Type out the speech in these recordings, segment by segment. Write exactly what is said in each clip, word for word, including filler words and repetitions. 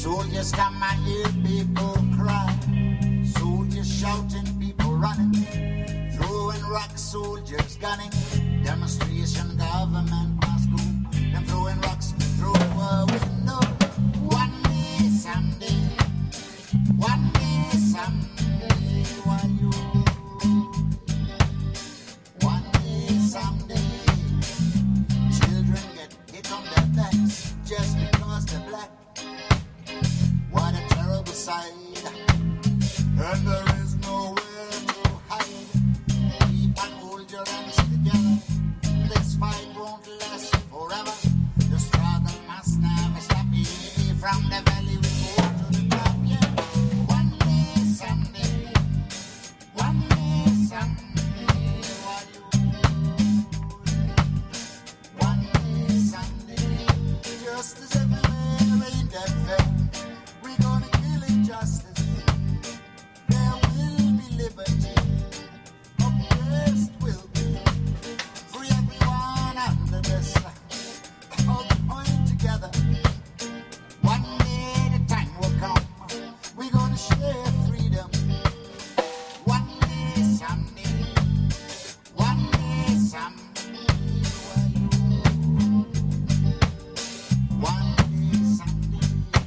Soldiers come, I hear people cry. Soldiers shouting, people running. Throwing rocks, soldiers gunning. Demonstration, government must go. Them throwing rocks through a window. One day, someday. One day, someday. Why you? One day, someday. Children get hit on their backs just because they're black. What a terrible sight. And there is nowhere to hide. Keep and hold your hands together. This fight won't last forever. The struggle must never stop. From the valley we go to the top, yeah. One day, someday. One day, someday. Why you? One day, someday. Just as everywhere ain't that fair. We're gonna kill injustice. There will be liberty. Oppressed will be free, everyone under the sun. All join together. One day the time will come. We're gonna share freedom. One day, someday. One day, someday. One day, someday.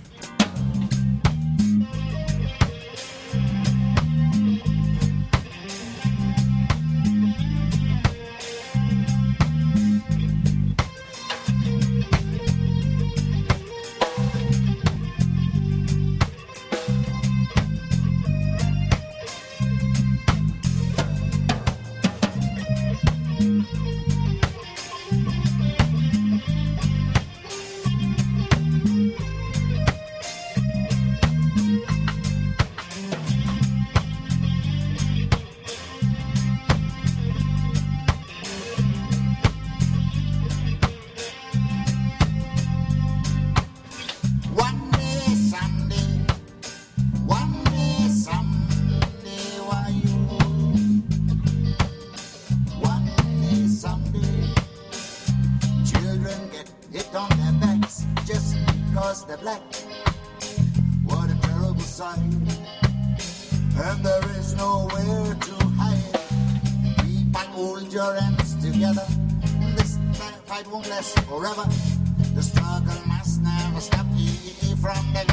One day, someday. One day, someday. Why you? One day, someday. Children get hit on their backs just because they're black. What a terrible sight. And there is nowhere to hide. Keep and hold your hands together. This fight won't last forever. The struggle must never stop. From the